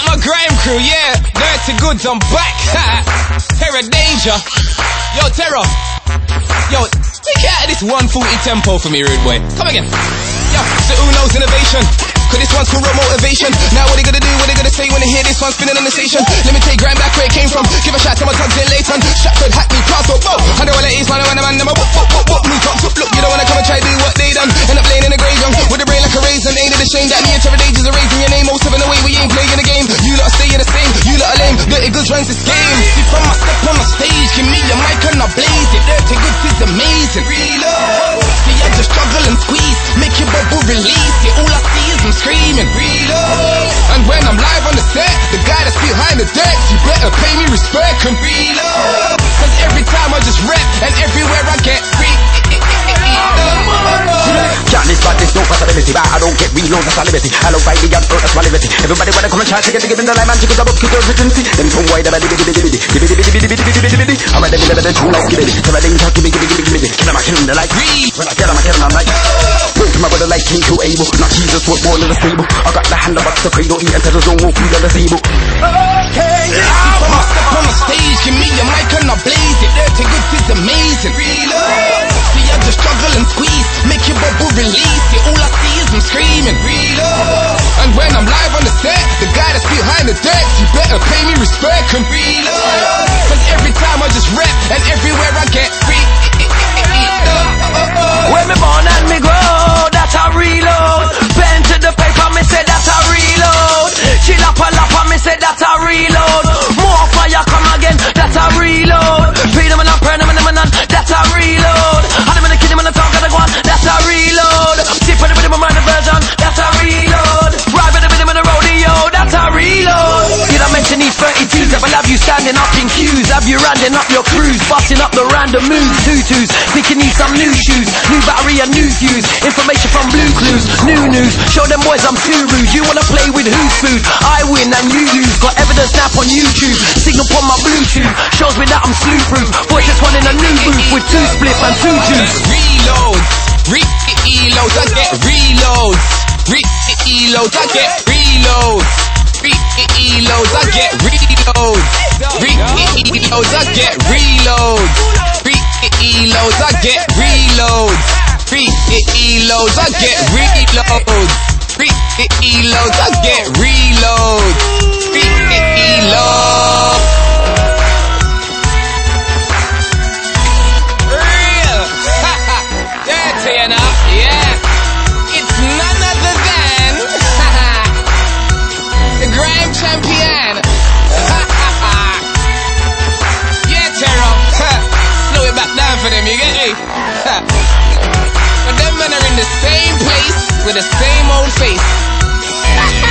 Out my grime crew, yeah. Dirty Goods, I'm back. Terror Danger. Yo, Terror. Yo, take out of this 140 tempo for me, rude boy. Come again. Yo, so who knows innovation? Cause this one's called real motivation. Now what they gonna do, what they gonna say when they hear this one spinning on the station? Let me take grime back where it came from. Give a shout to my thugs in Leighton, Stratford, Hackney, Castle, whoa. I know what it is, man, number whoop. Move up, look, you don't wanna come and try to do what they done. End up laying in the grave young, with a brain like a raisin. Ain't it a shame that me and Terror Dangers are raising your name? Most of the way we ain't playing the game. You lot stay in the same, you lot are lame. Dirty Goods runs this game. See from my step on the stage, give me your mic and I blaze it. Dirty Goods is amazing. Reload. See I just struggle and squeeze, make your bubble release it. All I see is I'm screaming. Reload. And when I'm live on the set, the guy that's behind the decks, you better pay me respect and reload. Cause every time I just rap and everywhere I get can't this but there's no possibility. But I don't get reloads, that's my liberty. I love fighting and that's my liberty. Everybody wanna come and try to get in the line, man. Chickens up, kick your urgency. Them from wide about I'm at the middle of the two like gibby. Terror Danger, gibby. Kill him the like when I get him, I'm like break my brother like King to Abel. Not Jesus was born in the stable. I got the hand of the cradle, eat and the zone, walk through the table. Okay, from my step on the stage, give me your mic and I blaze it. Dirty Goods is amazing. Reload. See I just struggle and squeeze, make your bubble release it. All I see is I'm screaming. Reload. And when I'm live on the set, the guy that's behind the decks, you better pay me respect and reload. Cause every time I just rap and everywhere I get free. When me born and me grow, that's a reload. Pen to the paper, me say that's a reload. Chill up, me say that's a reload. More fire come again, that's a reload. Feed them and burn them and that's a reload. And them in the kid, them in the talk, gotta go on, that's a reload. Tip of the rhythm, mind the version, that's a reload. Ride with the rhythm in the rodeo, that's a reload. Did I mention these 32s that will have you standing up in queues? Have you rounding up your crews, busting up the random moves, tutus, thinking need some new shoes, new battery and new fuse. Information from Blue Clues, new news. Show them boys I'm too rude. You wanna play with who's food? I win and you lose. Got evidence snap on YouTube. Signal on my Bluetooth shows me that I'm slew-proof. Boys just one in a new booth with 2 split and 2 juice. Reloads, reloads, I get reloads. Reloads, I get reloads. Reloads, I get reloads. Reloads, I get reloads. Reloads, I get reloads. Reloads, I get reloads. Reloads, I get reloads. Reloads. Real. Dirty enough, yeah. It's none other than the grime champion. Yeah, Terror. Slow it back down for them, you get me? But them men are in the same place with the same old face.